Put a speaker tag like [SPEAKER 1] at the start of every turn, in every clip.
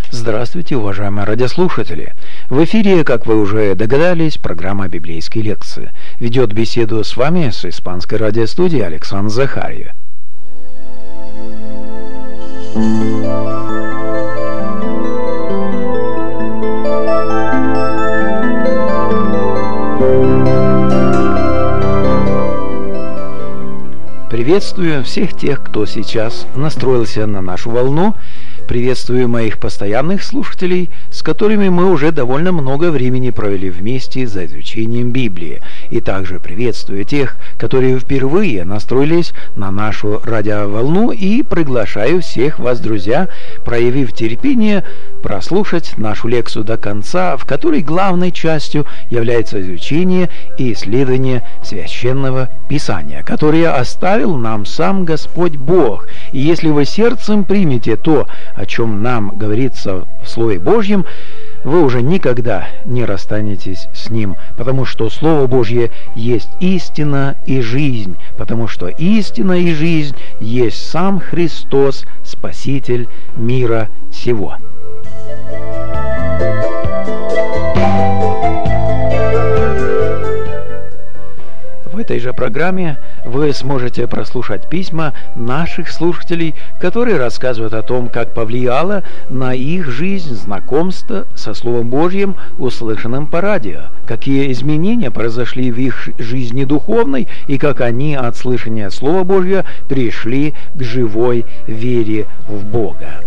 [SPEAKER 1] Здравствуйте, уважаемые радиослушатели! В эфире, как вы уже догадались, программа «Библейские лекции». Ведет беседу с вами с испанской радиостудии Александр Захарьев. Приветствую всех тех, кто сейчас настроился на нашу волну. Приветствую моих постоянных слушателей, с которыми мы уже довольно много времени провели вместе за изучением Библии. И также приветствую тех, которые впервые настроились на нашу радиоволну, и приглашаю всех вас, друзья, проявив терпение, прослушать нашу лекцию до конца, в которой главной частью является изучение и исследование Священного Писания, которое оставил нам сам Господь Бог. И если вы сердцем примете то, о чем нам говорится в Слове Божьем, вы уже никогда не расстанетесь с ним, потому что Слово Божье есть истина и жизнь, потому что истина и жизнь есть сам Христос, Спаситель мира сего. В этой же программе вы сможете прослушать письма наших слушателей, которые рассказывают о том, как повлияло на их жизнь знакомство со Словом Божьим, услышанным по радио, какие изменения произошли в их жизни духовной и как они от слышания Слова Божьего пришли к живой вере в Бога.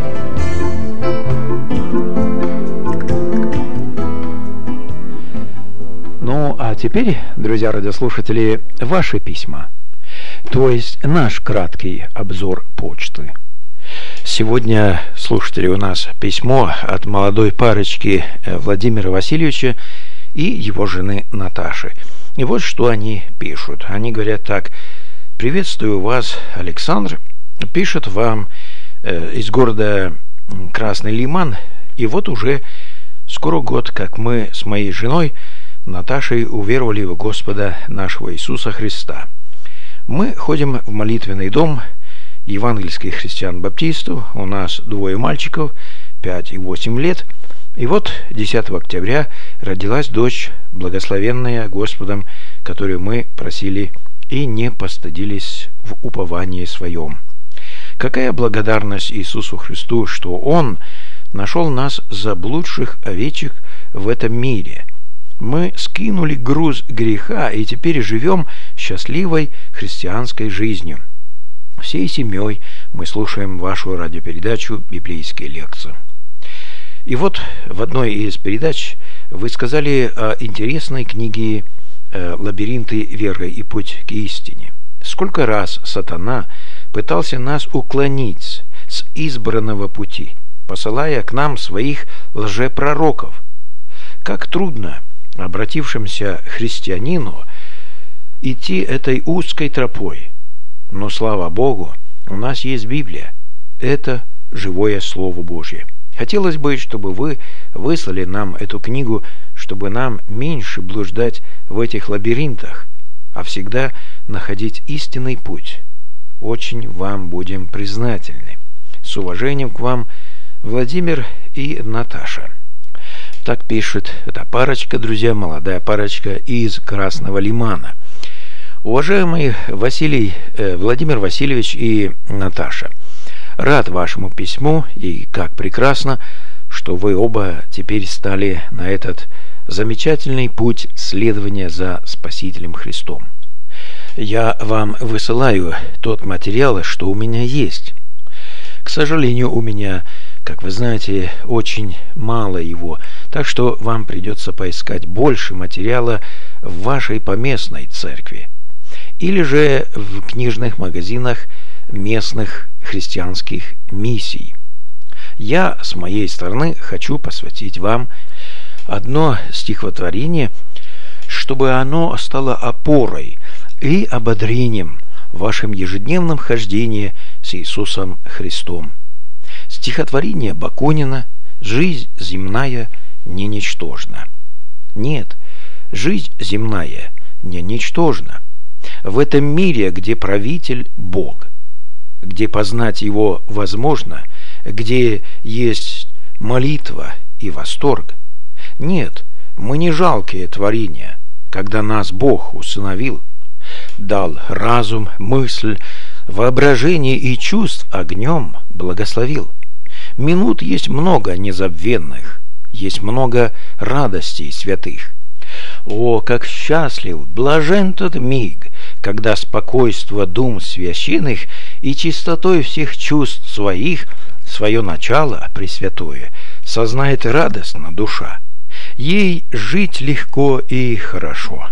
[SPEAKER 1] Ну, а теперь, друзья радиослушатели, ваши письма, то есть наш краткий обзор почты. Сегодня, слушатели, у нас письмо от молодой парочки Владимира Васильевича и его жены Наташи. И вот что они пишут. Они говорят так: «Приветствую вас, Александр. Пишет вам из города Красный Лиман. И вот уже скоро год, как мы с моей женой Наташей уверовали в Господа нашего Иисуса Христа. Мы ходим в молитвенный дом евангельских христиан-баптистов. У нас 2 мальчиков, 5 и 8 лет. И вот 10 октября родилась дочь, благословенная Господом, которую мы просили и не постыдились в уповании своем. Какая благодарность Иисусу Христу, что Он нашел нас, заблудших овечек, в этом мире. Мы скинули груз греха и теперь живем счастливой христианской жизнью. Всей семьей мы слушаем вашу радиопередачу «Библейские лекции». И вот в одной из передач вы сказали о интересной книге «Лабиринты веры и путь к истине». Сколько раз сатана пытался нас уклонить с избранного пути, посылая к нам своих лжепророков. Как трудно обратившимся христианину идти этой узкой тропой. Но, слава Богу, у нас есть Библия. Это живое Слово Божье. Хотелось бы, чтобы вы выслали нам эту книгу, чтобы нам меньше блуждать в этих лабиринтах, а всегда находить истинный путь. Очень вам будем признательны. С уважением к вам, Владимир и Наташа. Так пишет эта парочка, друзья, молодая парочка из Красного Лимана. Уважаемый Владимир Васильевич и Наташа, рад вашему письму, и как прекрасно, что вы оба теперь стали на этот замечательный путь следования за Спасителем Христом. Я вам высылаю тот материал, что у меня есть. К сожалению, у меня, как вы знаете, очень мало его, так что вам придется поискать больше материала в вашей поместной церкви или же в книжных магазинах местных христианских миссий. Я, с моей стороны, хочу посвятить вам одно стихотворение, чтобы оно стало опорой и ободрением в вашем ежедневном хождении с Иисусом Христом. Стихотворение Бакунина «Жизнь земная не ничтожна». Нет, жизнь земная не ничтожна. В этом мире, где правитель Бог, где познать Его возможно, где есть молитва и восторг. Нет, мы не жалкие творения, когда нас Бог усыновил, дал разум, мысль, воображение и чувств огнем благословил. Минут есть много незабвенных, есть много радостей святых. О, как счастлив, блажен тот миг, когда спокойство дум священных и чистотой всех чувств своих свое начало пресвятое сознает радостно душа. Ей жить легко и хорошо.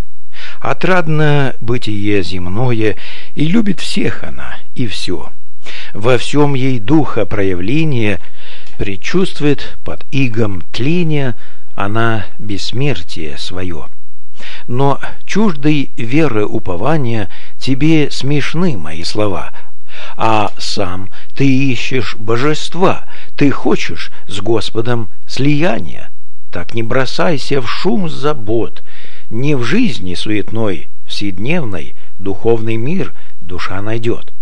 [SPEAKER 1] Отрадно бытие земное, и любит всех она, и все. Во всем ей духа проявление предчувствует под игом тления она бессмертие свое. Но чуждой веры упования тебе смешны мои слова, а сам ты ищешь божества, ты хочешь с Господом слияния. Так не бросайся в шум забот, не в жизни суетной, вседневной духовный мир душа найдет.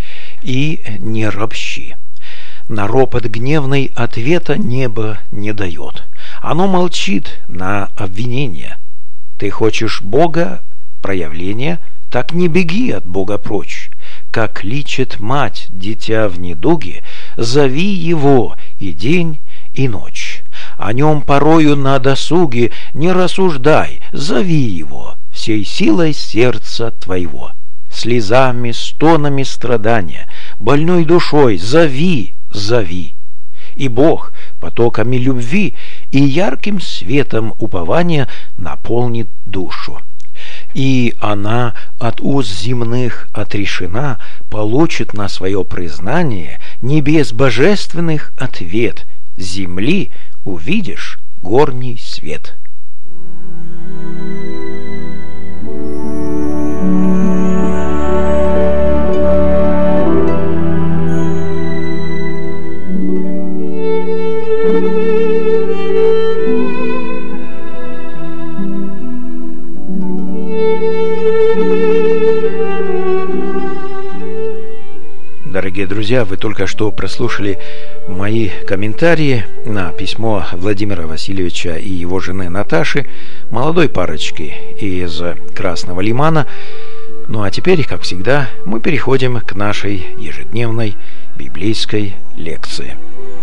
[SPEAKER 1] И не ропщи. На ропот гневный ответа небо не дает. Оно молчит на обвинение. Ты хочешь Бога, проявления, так не беги от Бога прочь. Как лечит мать дитя в недуге, зови его и день, и ночь. О нем порою на досуге не рассуждай, зови его всей силой сердца твоего. Слезами, стонами страдания, больной душой зови, зови. И Бог потоками любви и ярким светом упования наполнит душу. И она от уз земных отрешена, получит на свое признание небес божественных ответ, земли увидишь горний свет. Дорогие друзья, вы только что прослушали мои комментарии на письмо Владимира Васильевича и его жены Наташи, молодой парочки из Красного Лимана. Ну а теперь, как всегда, мы переходим к нашей ежедневной библейской лекции.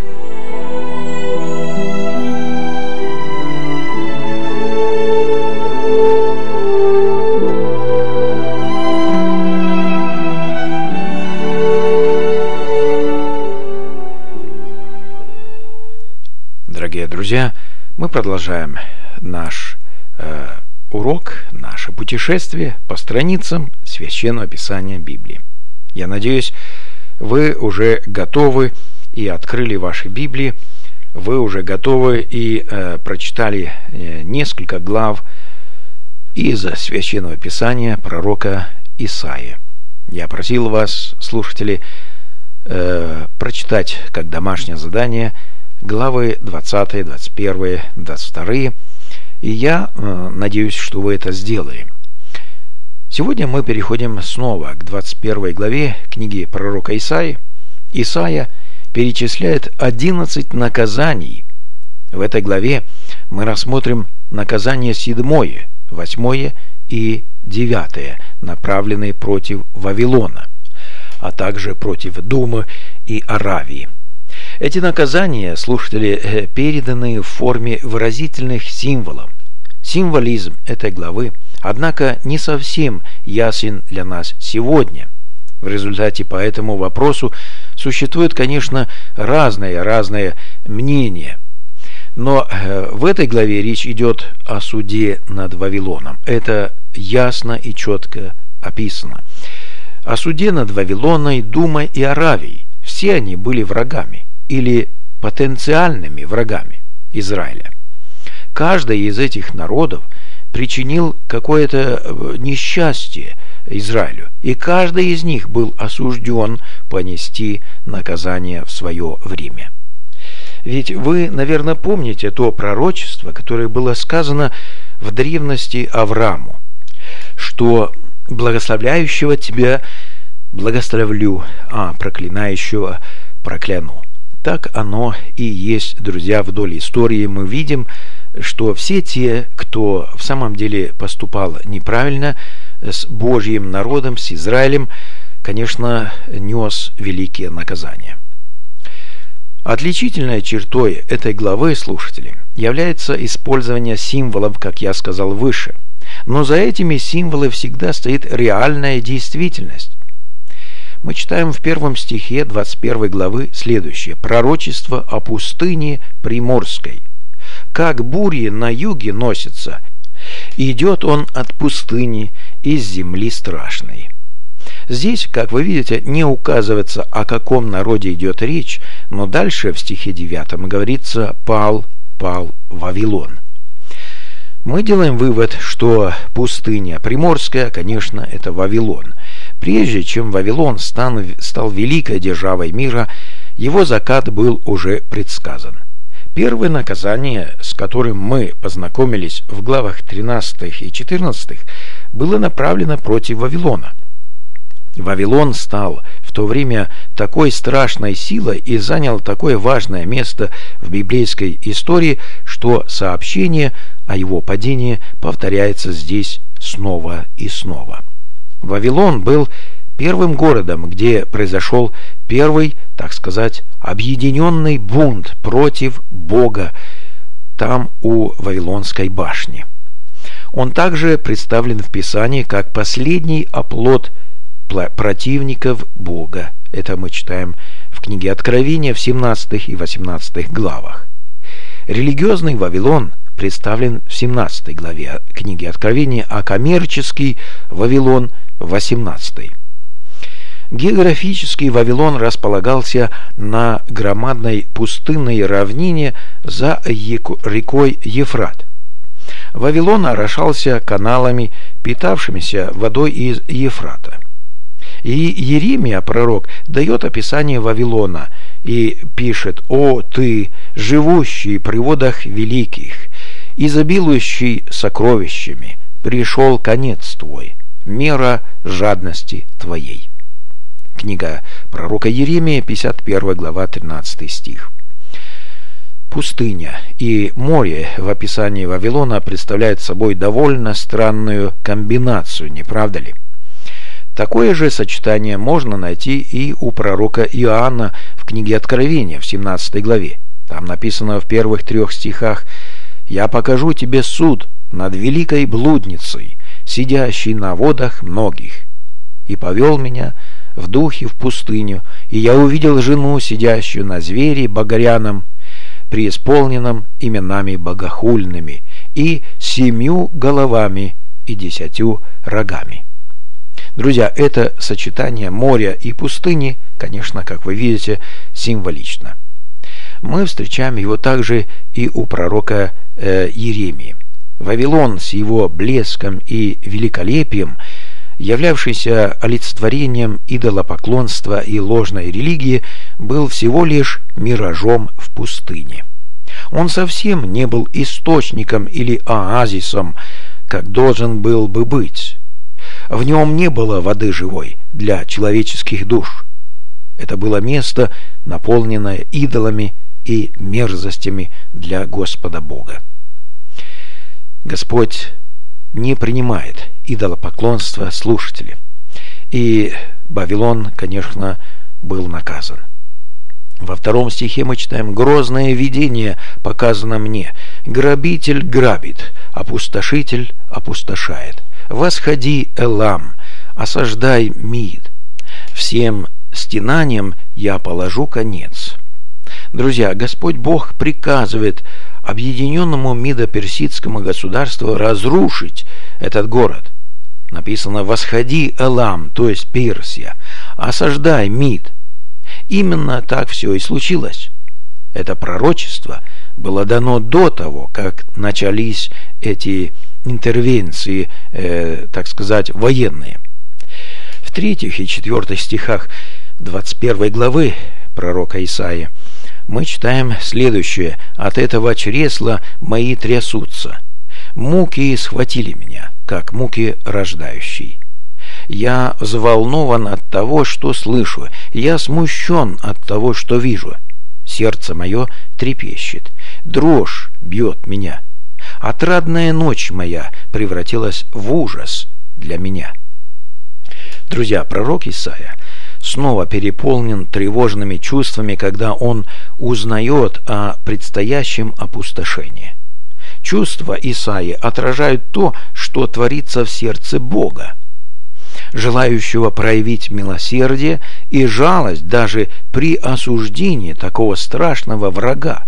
[SPEAKER 1] Дорогие друзья, мы продолжаем наш урок, наше путешествие по страницам Священного Писания Библии. Я надеюсь, вы уже готовы и открыли ваши Библии, вы уже готовы и прочитали несколько глав из Священного Писания пророка Исаии. Я просил вас, слушатели, прочитать как домашнее задание главы 20, 21, 22, и я надеюсь, что вы это сделали. Сегодня мы переходим снова к 21 главе книги пророка Исаии. Исаия перечисляет 11 наказаний. В этой главе мы рассмотрим наказания 7, 8 и 9, направленные против Вавилона, а также против Думы и Аравии. Эти наказания, слушатели, переданы в форме выразительных символов. Символизм этой главы, однако, не совсем ясен для нас сегодня. В результате по этому вопросу существует, конечно, разные мнения. Но в этой главе речь идет о суде над Вавилоном. Это ясно и четко описано. О суде над Вавилоной, Думой и Аравией. Все они были врагами или потенциальными врагами Израиля. Каждый из этих народов причинил какое-то несчастье Израилю, и каждый из них был осужден понести наказание в свое время. Ведь вы, наверное, помните то пророчество, которое было сказано в древности Аврааму, что благословляющего тебя благословлю, а проклинающего прокляну. Так оно и есть, друзья, вдоль истории мы видим, что все те, кто в самом деле поступал неправильно с Божьим народом, с Израилем, конечно, нес великие наказания. Отличительной чертой этой главы, слушатели, является использование символов, как я сказал выше. Но за этими символами всегда стоит реальная действительность. Мы читаем в 1 стихе 21 главы следующее. «Пророчество о пустыне Приморской. Как бури на юге носятся, идет он от пустыни из земли страшной». Здесь, как вы видите, не указывается, о каком народе идет речь, но дальше в стихе 9 говорится «пал Вавилон». Мы делаем вывод, что пустыня Приморская, конечно, это Вавилон. Прежде чем Вавилон стал великой державой мира, его закат был уже предсказан. Первое наказание, с которым мы познакомились в главах 13 и 14, было направлено против Вавилона. Вавилон стал в то время такой страшной силой и занял такое важное место в библейской истории, что сообщение о его падении повторяется здесь снова и снова. Вавилон был первым городом, где произошел первый, так сказать, объединенный бунт против Бога там у Вавилонской башни. Он также представлен в Писании как последний оплот противников Бога. Это мы читаем в книге Откровения в 17 и 18 главах. Религиозный Вавилон представлен в 17 главе книги Откровения, а коммерческий Вавилон в 18. Географический Вавилон располагался на громадной пустынной равнине за рекой Ефрат. Вавилон орошался каналами, питавшимися водой из Ефрата. И Иеремия, пророк, дает описание Вавилона и пишет: «О ты, живущий при водах великих, изобилующий сокровищами, пришел конец твой, мера жадности твоей». Книга пророка Иеремии, 51 глава, 13 стих. Пустыня и море в описании Вавилона представляют собой довольно странную комбинацию, не правда ли? Такое же сочетание можно найти и у пророка Иоанна в книге Откровения в 17 главе. Там написано в первых 3 стихах: «Я покажу тебе суд над великой блудницей, сидящей на водах многих. И повел меня в духе в пустыню, и я увидел жену, сидящую на звере богоряном, преисполненном именами богохульными, и 7 головами и 10 рогами». Друзья, это сочетание моря и пустыни, конечно, как вы видите, символично. Мы встречаем его также и у пророка Иеремии. Вавилон с его блеском и великолепием, являвшийся олицетворением идолопоклонства и ложной религии, был всего лишь миражом в пустыне. Он совсем не был источником или оазисом, как должен был бы быть. В нем не было воды живой для человеческих душ. Это было место, наполненное идолами и мерзостями для Господа Бога. Господь не принимает идолопоклонства, слушатели. И Вавилон, конечно, был наказан. Во 2 стихе мы читаем: «Грозное видение показано мне. Грабитель грабит, опустошитель опустошает. Восходи, Элам, осаждай Мид. Всем стенаниям я положу конец». Друзья, Господь Бог приказывает объединенному Мидо-Персидскому государству разрушить этот город. Написано: «Восходи, Элам», то есть Персия, «осаждай Мид». Именно так все и случилось. Это пророчество было дано до того, как начались эти интервенции, так сказать, военные. В 3 и 4 стихах 21 главы пророка Исаии мы читаем следующее: «От этого чресла мои трясутся, муки схватили меня, как муки рождающей. Я взволнован от того, что слышу, я смущен от того, что вижу. сердце мое трепещет, дрожь бьет меня. Отрадная ночь моя превратилась в ужас для меня». Друзья, пророк Исаия снова переполнен тревожными чувствами, когда он узнает о предстоящем опустошении. Чувства Исаии отражают то, что творится в сердце Бога, желающего проявить милосердие и жалость даже при осуждении такого страшного врага.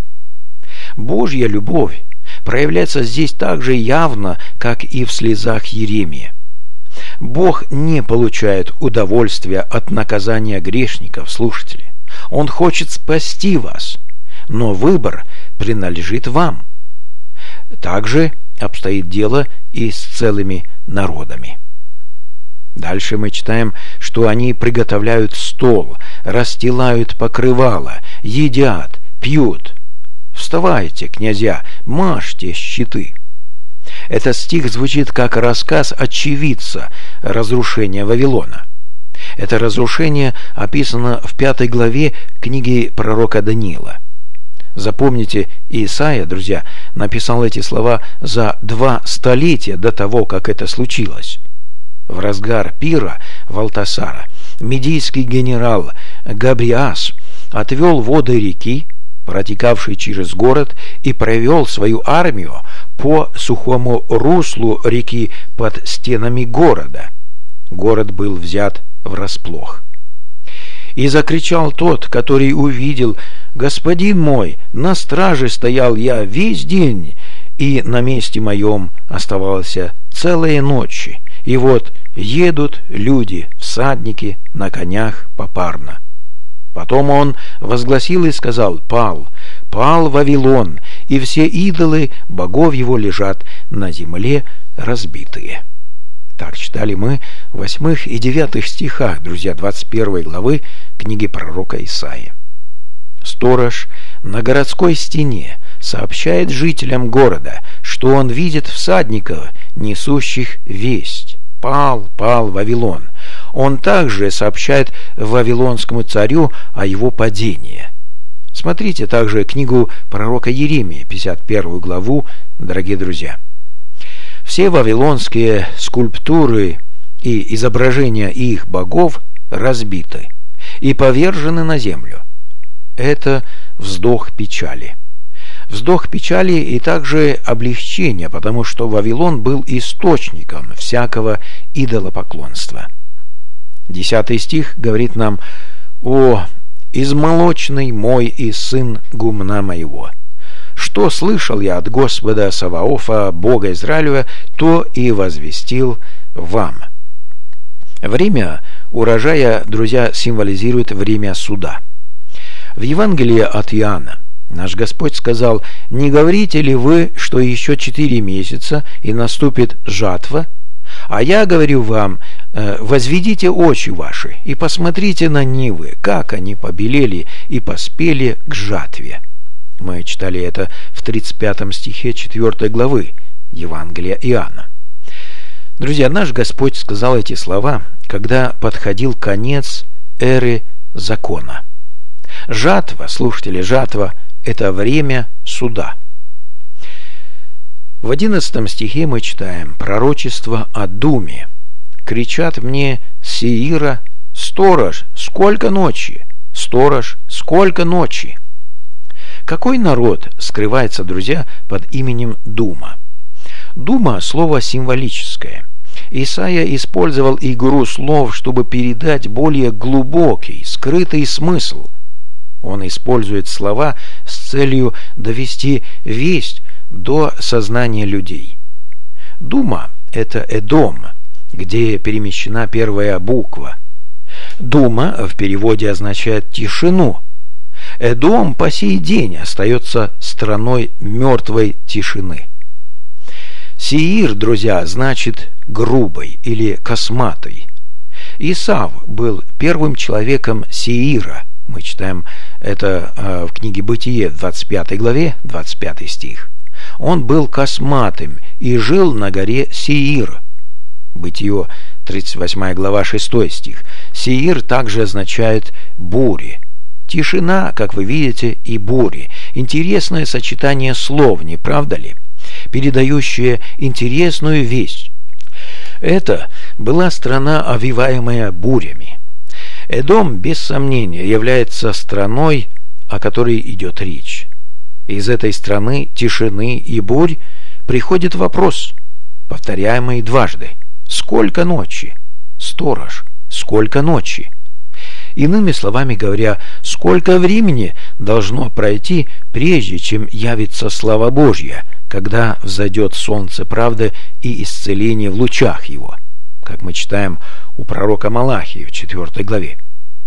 [SPEAKER 1] Божья любовь проявляется здесь так же явно, как и в слезах Иеремии. Бог не получает удовольствия от наказания грешников, слушатели. Он хочет спасти вас, но выбор принадлежит вам. Также обстоит дело и с целыми народами. Дальше мы читаем, что они приготовляют стол, расстилают покрывало, едят, пьют. «Вставайте, князья, мажьте щиты». Этот стих звучит как рассказ очевидца разрушения Вавилона. Это разрушение описано в 5 главе книги пророка Даниила. Запомните, Исаия, друзья, написал эти слова за 2 столетия до того, как это случилось. В разгар пира Валтасара медийский генерал Габриас отвел воды реки, протекавший через город, и провел свою армию по сухому руслу реки под стенами города. Город был взят врасплох. И закричал тот, который увидел: «Господин мой, на страже стоял я весь день, и на месте моем оставался целые ночи, и вот едут люди, всадники на конях попарно». Потом он возгласил и сказал: «Пал, пал Вавилон, и все идолы богов его лежат на земле разбитые». Так читали мы в 8 и 9 стихах, друзья, 21 главы книги пророка Исаии. Сторож на городской стене сообщает жителям города, что он видит всадников, несущих весть: «Пал, пал Вавилон». Он также сообщает вавилонскому царю о его падении. Смотрите также книгу пророка Иеремии, 51 главу, дорогие друзья. Все вавилонские скульптуры и изображения их богов разбиты и повержены на землю. Это вздох печали. Вздох печали и также облегчения, потому что Вавилон был источником всякого идолопоклонства. 10 стих говорит нам: «О, измолочный мой и сын гумна моего! Что слышал я от Господа Саваофа, Бога Израилева, то и возвестил вам». Время урожая, друзья, символизирует время суда. В Евангелии от Иоанна наш Господь сказал: «Не говорите ли вы, что еще 4 месяца, и наступит жатва? А я говорю вам, возведите очи ваши и посмотрите на нивы, как они побелели и поспели к жатве». Мы читали это в 35 стихе 4 главы Евангелия Иоанна. Друзья, наш Господь сказал эти слова, когда подходил конец эры закона. Жатва, слушатели, жатва – это время суда. В 11 стихе мы читаем пророчество о думе. «Кричат мне с Сеира: сторож, сколько ночи! Сторож, сколько ночи!» Какой народ скрывается, друзья, под именем Дума? Дума – слово символическое. Исаия использовал игру слов, чтобы передать более глубокий, скрытый смысл. Он использует слова с целью довести весть до сознания людей. Дума – это Эдом, где перемещена первая буква. Дума в переводе означает тишину. Эдом по сей день остается страной мертвой тишины. Сеир, друзья, значит грубый или косматый. Исав был первым человеком Сеира. Мы читаем это в книге Бытие, в 25 главе, 25 стих. Он был косматым и жил на горе Сеир. Бытие, 38 глава, 6 стих. Сеир также означает бури, Тишина, как вы видите, и бури. Интересное сочетание слов, не правда ли? Передающее интересную весть. Это была страна, овиваемая бурями. Эдом, без сомнения, является страной, о которой идет речь. Из этой страны тишины и бурь приходит вопрос, повторяемый дважды. Сколько ночи? Сторож, сколько ночи? Иными словами говоря, сколько времени должно пройти, прежде чем явится слава Божья, когда взойдет солнце правды и исцеление в лучах его, как мы читаем у пророка Малахии в 4 главе.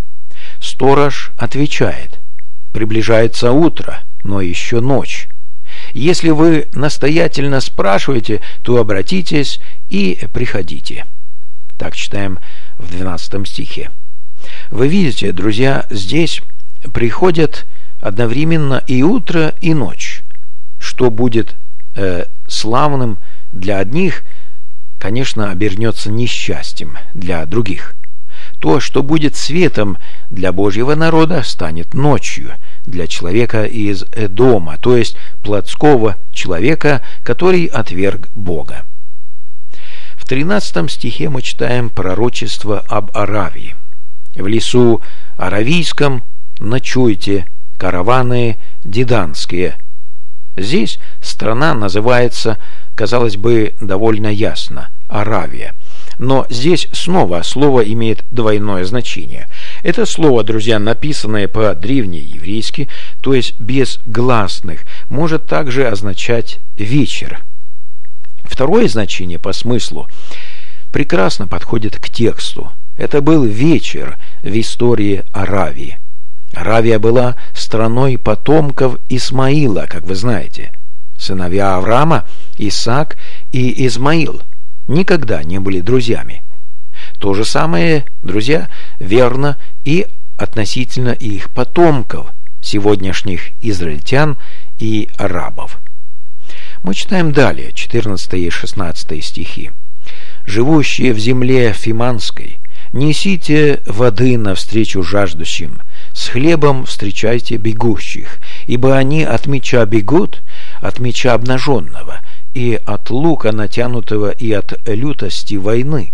[SPEAKER 1] Сторож отвечает: приближается утро, но еще ночь. Если вы настоятельно спрашиваете, то обратитесь и приходите. Так читаем в 12 стихе. Вы видите, друзья, здесь приходят одновременно и утро, и ночь. Что будет славным для одних, конечно, обернется несчастьем для других. То, что будет светом для Божьего народа, станет ночью для человека из Эдома, то есть плотского человека, который отверг Бога. В 13 стихе мы читаем пророчество об Аравии. В лесу аравийском ночуйте, караваны деданские. Здесь страна называется, казалось бы, довольно ясно – Аравия. Но здесь снова слово имеет двойное значение. Это слово, друзья, написанное по-древнееврейски, то есть без гласных, может также означать «вечер». Второе значение по смыслу прекрасно подходит к тексту. Это был вечер в истории Аравии. Аравия была страной потомков Исмаила, как вы знаете. Сыновья Авраама, Исаак и Измаил, никогда не были друзьями. То же самое, друзья, верно и относительно их потомков, сегодняшних израильтян и арабов. Мы читаем далее, 14 и 16 стихи. «Живущие в земле Фиманской, несите воды навстречу жаждущим, с хлебом встречайте бегущих, ибо они от меча бегут, от меча обнаженного, и от лука натянутого, и от лютости войны.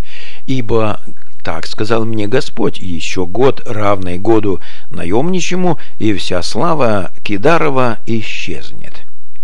[SPEAKER 1] Ибо так сказал мне Господь: еще год, равный году наемничему, и вся слава Кидарова исчезнет».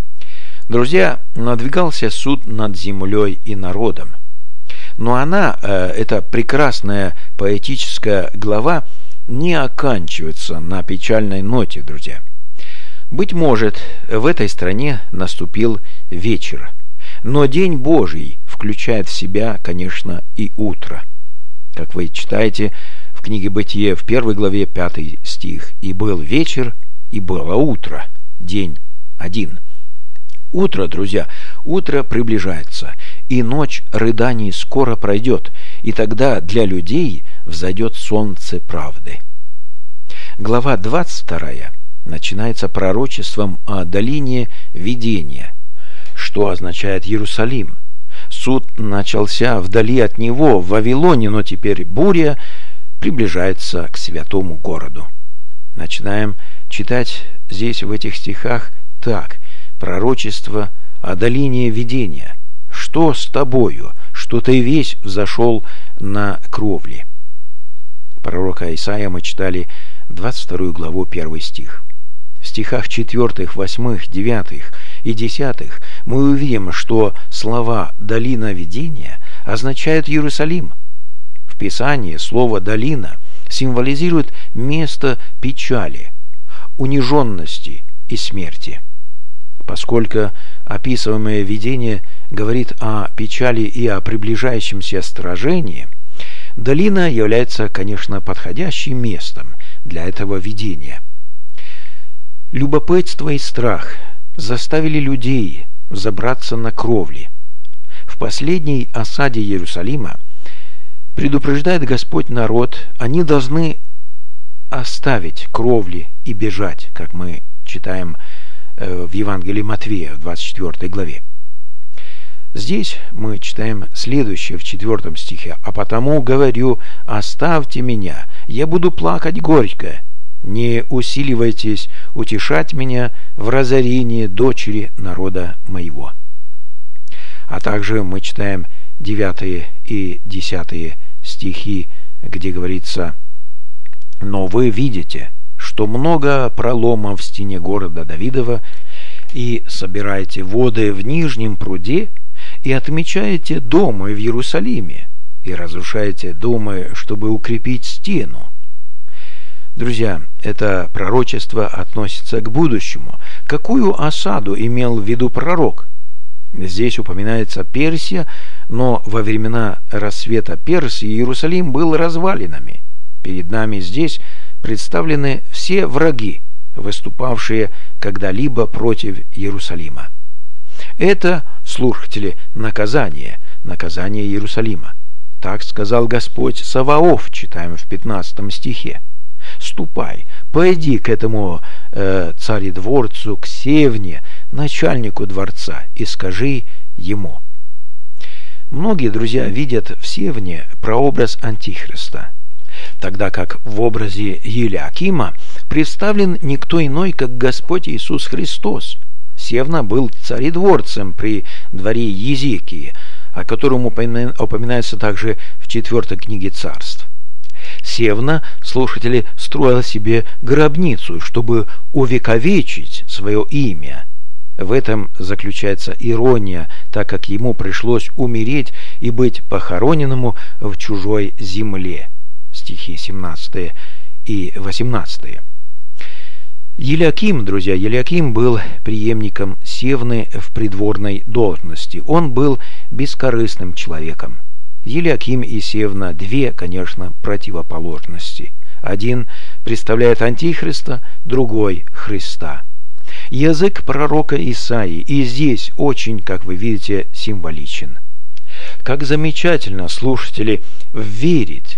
[SPEAKER 1] Друзья, надвигался суд над землей и народом. Но она, эта прекрасная поэтическая глава, не оканчивается на печальной ноте, друзья. Быть может, в этой стране наступил вечер, но День Божий включает в себя, конечно, и утро. Как вы читаете в книге Бытие в 1 главе 5 стих: «И был вечер, и было утро, день один». Утро, друзья, утро приближается, и ночь рыданий скоро пройдет, и тогда для людей взойдет солнце правды. Глава 22 начинается пророчеством о долине видения, что означает Иерусалим. Суд начался вдали от него, в Вавилоне, но теперь буря приближается к святому городу. Начинаем читать здесь в этих стихах так: пророчество о долине видения. Что с тобою, что ты весь взошел на кровли? Пророка Исаия мы читали 22 главу 1 стих. В стихах 4, 8, 9 и 10 мы увидим, что слова «долина видения» означают Иерусалим. В Писании слово «долина» символизирует место печали, униженности и смерти. Поскольку описываемое видение говорит о печали и о приближающемся сражении, долина является, конечно, подходящим местом для этого видения. Любопытство и страх заставили людей взобраться на кровли. В последней осаде Иерусалима предупреждает Господь народ: они должны оставить кровли и бежать, как мы читаем в Евангелии Матвея в 24 главе. Здесь мы читаем следующее в 4 стихе: «А потому говорю, оставьте меня, я буду плакать горько, не усиливайтесь утешать меня в разорении дочери народа моего». А также мы читаем 9 и 10 стихи, где говорится: «Но вы видите, что много проломов в стене города Давидова, и собираете воды в нижнем пруде, и отмечаете дома в Иерусалиме, и разрушаете дома, чтобы укрепить стену». Друзья, это пророчество относится к будущему. Какую осаду имел в виду пророк? Здесь упоминается Персия, но во времена рассвета Персии Иерусалим был развалинами. Перед нами здесь представлены все враги, выступавшие когда-либо против Иерусалима. Это, слушатели, наказание Иерусалима. Так сказал Господь Саваоф, читаем в 15 стихе. «Ступай, пойди к этому царедворцу, к Севне, начальнику дворца, и скажи ему». Многие, друзья, видят в Севне прообраз Антихриста, тогда как в образе Елиакима представлен никто иной, как Господь Иисус Христос. Севна был царедворцем при дворе Езекии, о котором упоминается также в 4 книге Царств. Севна, слушатели, строил себе гробницу, чтобы увековечить свое имя. В этом заключается ирония, так как ему пришлось умереть и быть похороненному в чужой земле. Стихи 17 и 18. Елиаким, друзья, Елиаким был преемником Севны в придворной должности. Он был бескорыстным человеком. Елиаким и Севна – две, конечно, противоположности. Один представляет Антихриста, другой – Христа. Язык пророка Исаии и здесь очень, как вы видите, символичен. Как замечательно, слушатели, верить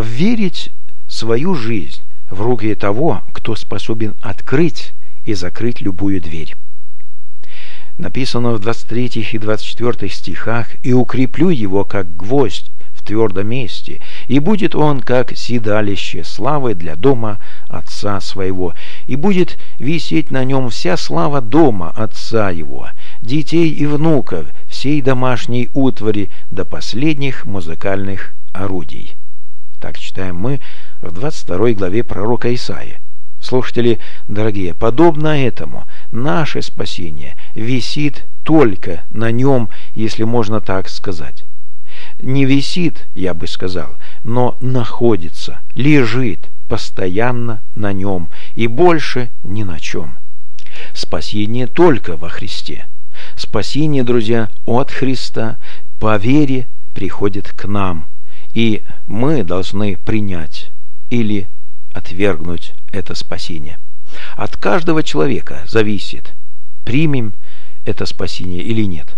[SPEAKER 1] свою жизнь в руки того, кто способен открыть и закрыть любую дверь. Написано в 23 и 24 стихах: «И укреплю его, как гвоздь в твердом месте, и будет он, как седалище славы для дома отца своего, и будет висеть на нем вся слава дома отца его, детей и внуков, всей домашней утвари до последних музыкальных орудий». Так читаем мы в 22 главе пророка Исаии. Слушатели, дорогие, подобно этому наше спасение висит только на нем, если можно так сказать. Не висит, я бы сказал, но находится, лежит постоянно на нем и больше ни на чем. Спасение только во Христе. Спасение, друзья, от Христа по вере приходит к нам, и мы должны принять или отвергнуть это спасение. От каждого человека зависит, примем это спасение или нет.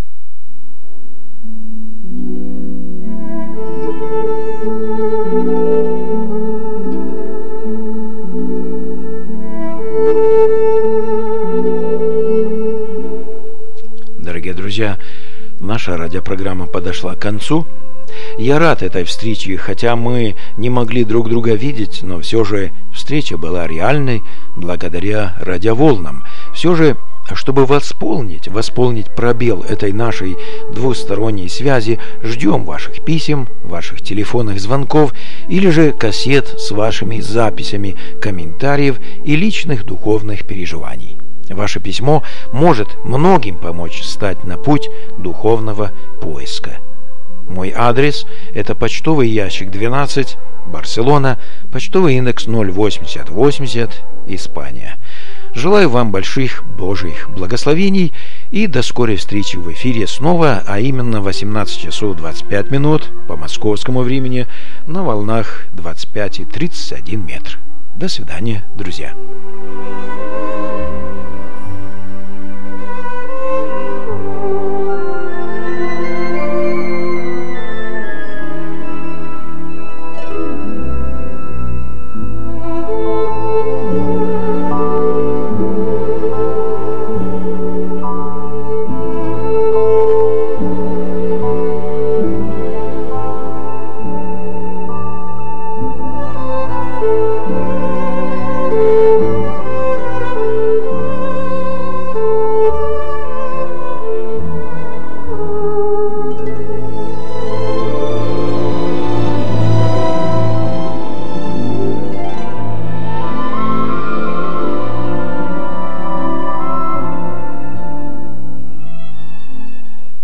[SPEAKER 1] Дорогие друзья, наша радиопрограмма подошла к концу. Я рад этой встрече, хотя мы не могли друг друга видеть, но все же встреча была реальной благодаря радиоволнам. Все же, чтобы восполнить пробел этой нашей двусторонней связи, ждем ваших писем, ваших телефонных звонков или же кассет с вашими записями, комментариев и личных духовных переживаний. Ваше письмо может многим помочь стать на путь духовного поиска. Мой адрес – это почтовый ящик 12, Барселона, почтовый индекс 08080, Испания. Желаю вам больших Божьих благословений и до скорой встречи в эфире снова, а именно 18 часов 25 минут по московскому времени на волнах 25 и 31 метр. До свидания, друзья.